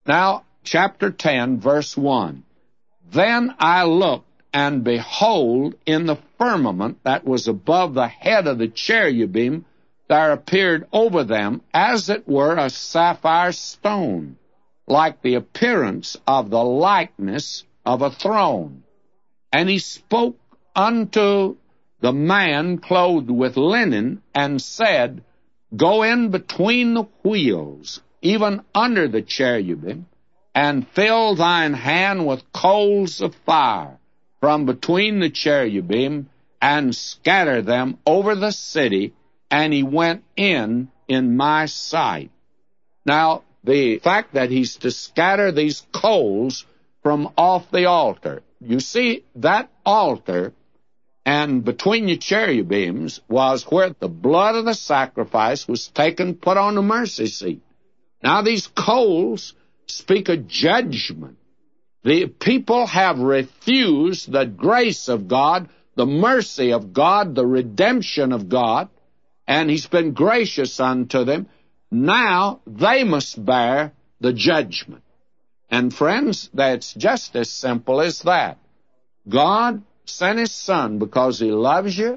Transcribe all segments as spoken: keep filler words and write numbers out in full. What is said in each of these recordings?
Now, chapter ten, verse one. Then I looked, and behold, in the firmament that was above the head of the cherubim, there appeared over them, as it were, a sapphire stone, like the appearance of the likeness of a throne. And he spoke unto the man clothed with linen, and said, Go in between the wheels, even under the cherubim, and fill thine hand with coals of fire from between the cherubim, and scatter them over the city. And he went in in my sight. Now, the fact that he's to scatter these coals from off the altar. You see, that altar and between the cherubims was where the blood of the sacrifice was taken, put on the mercy seat. Now, these coals speak of judgment. The people have refused the grace of God, the mercy of God, the redemption of God, and he's been gracious unto them. Now they must bear the judgment. And friends, that's just as simple as that. God sent his Son because he loves you,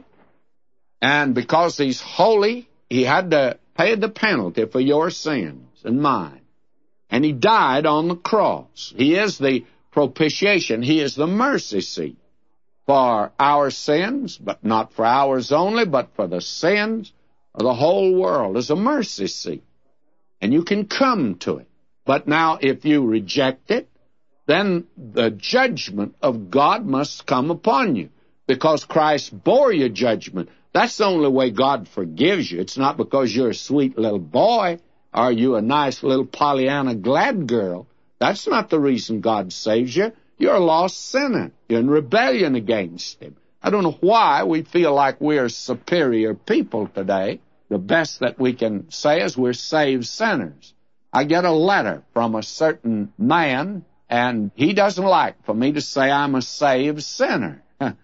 and because he's holy, he had to pay the penalty for your sins and mine. And he died on the cross. He is the propitiation. He is the mercy seat for our sins, but not for ours only, but for the sins of the whole world. Is a mercy seat. And you can come to it. But now, if you reject it, then the judgment of God must come upon you, because Christ bore your judgment. That's the only way God forgives you. It's not because you're a sweet little boy or you a nice little Pollyanna glad girl. That's not the reason God saves you. You're a lost sinner. You're in rebellion against him. I don't know why we feel like we're superior people today. The best that we can say is we're saved sinners. I get a letter from a certain man, and he doesn't like for me to say I'm a saved sinner.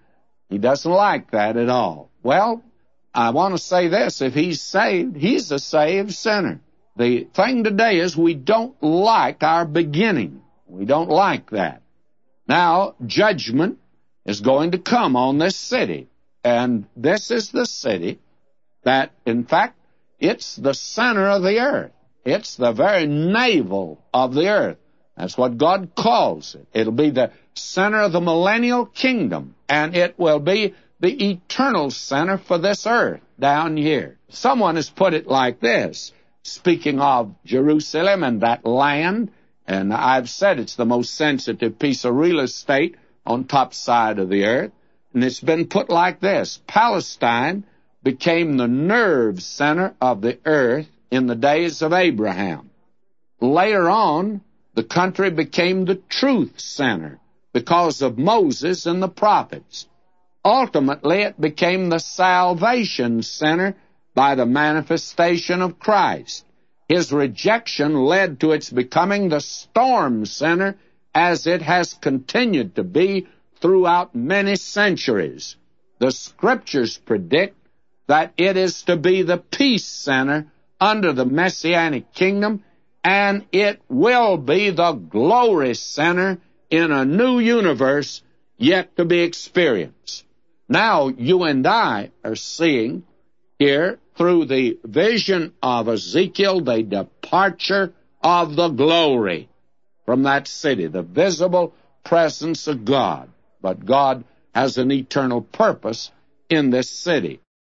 He doesn't like that at all. Well, I want to say this. If he's saved, he's a saved sinner. The thing today is we don't like our beginning. We don't like that. Now, judgment is going to come on this city. And this is the city that, in fact, it's the center of the earth. It's the very navel of the earth. That's what God calls it. It'll be the center of the millennial kingdom, and it will be the eternal center for this earth down here. Someone has put it like this, speaking of Jerusalem and that land, and I've said it's the most sensitive piece of real estate on top side of the earth, and it's been put like this: Palestine became the nerve center of the earth in the days of Abraham. Later on, the country became the truth center because of Moses and the prophets. Ultimately, it became the salvation center by the manifestation of Christ. His rejection led to its becoming the storm center, as it has continued to be throughout many centuries. The Scriptures predict that it is to be the peace center under the Messianic kingdom, and it will be the glory center in a new universe yet to be experienced. Now, you and I are seeing here, through the vision of Ezekiel, the departure of the glory from that city, the visible presence of God. But God has an eternal purpose in this city.